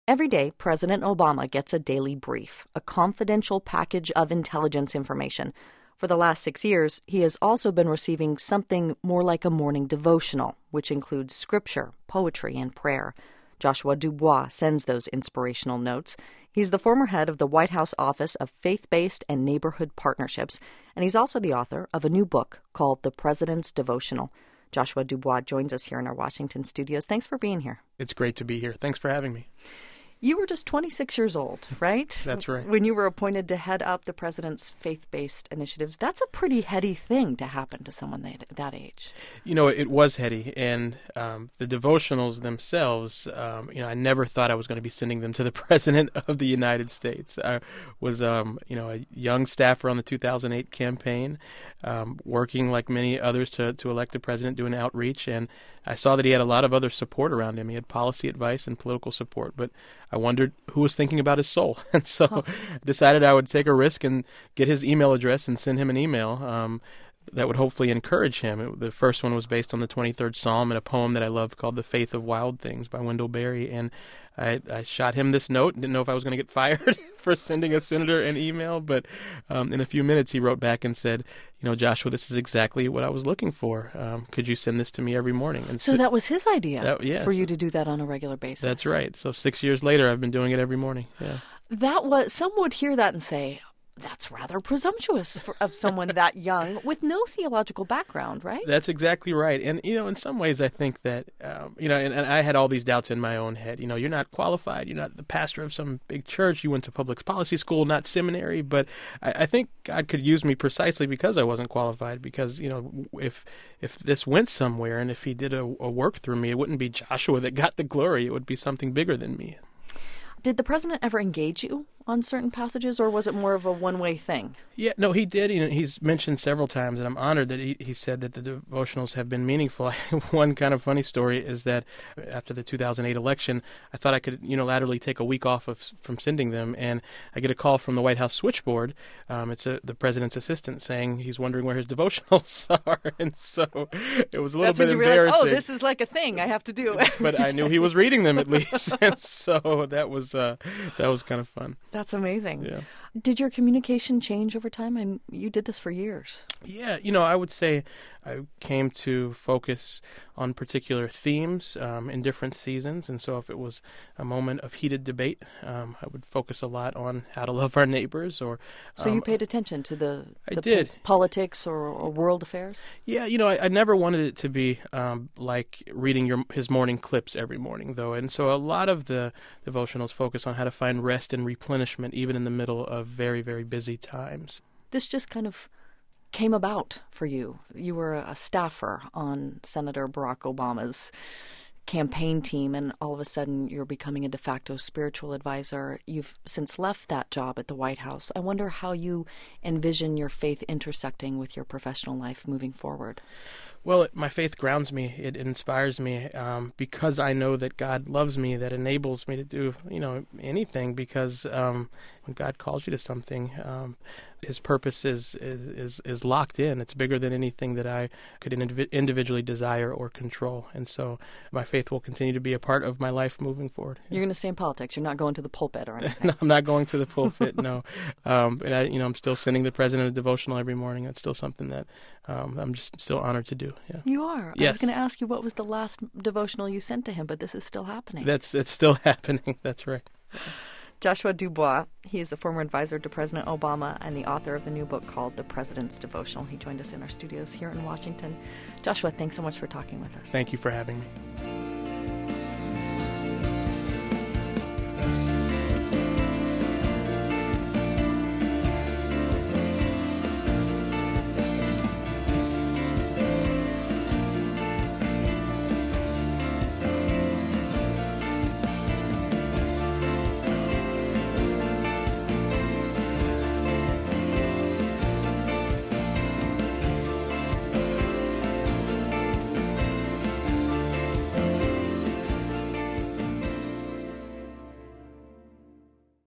Every day, President Obama gets a daily brief, a confidential package of intelligence information. For the last 6 years, he has also been receiving something more like a morning devotional, which includes scripture, poetry, and prayer. Joshua Dubois sends those inspirational notes. He's the former head of the White House Office of Faith-Based and Neighborhood Partnerships, and he's also the author of a new book called The President's Devotional. Joshua Dubois joins us here in our Washington studios. Thanks for being here. It's great to be here. Thanks for having me. You were just 26 years old, right? That's right. When you were appointed to head up the president's faith-based initiatives. That's a pretty heady thing to happen to someone that age. You know, it was heady. And the devotionals themselves, I never thought I was going to be sending them to the President of the United States. I was, a young staffer on the 2008 campaign, working like many others to elect the president, doing outreach. And I saw that he had a lot of other support around him. He had policy advice and political support, but I wondered who was thinking about his soul. And so I decided I would take a risk and get his email address and send him an email that would hopefully encourage him. The first one was based on the 23rd Psalm and a poem that I love called The Faith of Wild Things by Wendell Berry. And I shot him this note. Didn't know if I was going to get fired for sending a senator an email, but in a few minutes he wrote back and said, Joshua, this is exactly what I was looking for. Could you send this to me every morning? And so that was his idea yes. For you to do that on a regular basis. That's right. So 6 years later, I've been doing it every morning. Yeah. Some would hear that and say, that's rather presumptuous of someone that young with no theological background, right? That's exactly right. And, in some ways I think that, and I had all these doubts in my own head. You're not qualified. You're not the pastor of some big church. You went to public policy school, not seminary. But I think God could use me precisely because I wasn't qualified. Because, if this went somewhere and if he did a work through me, it wouldn't be Joshua that got the glory. It would be something bigger than me. Did the president ever engage you on certain passages, or was it more of a one-way thing? Yeah, no, he did. He's mentioned several times, and I'm honored that he said that the devotionals have been meaningful. One kind of funny story is that after the 2008 election, I thought I could unilaterally take a week off from sending them, and I get a call from the White House switchboard. It's the president's assistant saying he's wondering where his devotionals are, and so it was a little bit embarrassing. That's when you realized, this is like a thing I have to do. But I knew he was reading them at least, and so that was kind of fun. That's amazing. Yeah. Did your communication change over time? You did this for years. Yeah, I would say I came to focus on particular themes in different seasons. And so if it was a moment of heated debate, I would focus a lot on how to love our neighbors. So you paid attention to the politics or world affairs? Yeah, I never wanted it to be like reading his morning clips every morning, though. And so a lot of the devotionals focus on how to find rest and replenishment even in the middle of very, very busy times. This just kind of came about for you. You were a staffer on Senator Barack Obama's campaign team, and all of a sudden you're becoming a de facto spiritual advisor. You've since left that job at the White House. I wonder how you envision your faith intersecting with your professional life moving forward. Well, my faith grounds me. It inspires me because I know that God loves me. That enables me to do, anything. Because when God calls you to something, His purpose is locked in. It's bigger than anything that I could individually desire or control. And so, my faith will continue to be a part of my life moving forward. You're going to stay in politics. You're not going to the pulpit or anything. No, I'm not going to the pulpit. No, and I'm still sending the president a devotional every morning. That's still something that I'm just still honored to do. Yeah. You are. Yes. I was going to ask you what was the last devotional you sent to him, but this is still happening. It's still happening. That's right. Joshua Dubois, he is a former advisor to President Obama and the author of the new book called The President's Devotional. He joined us in our studios here in Washington. Joshua, thanks so much for talking with us. Thank you for having me.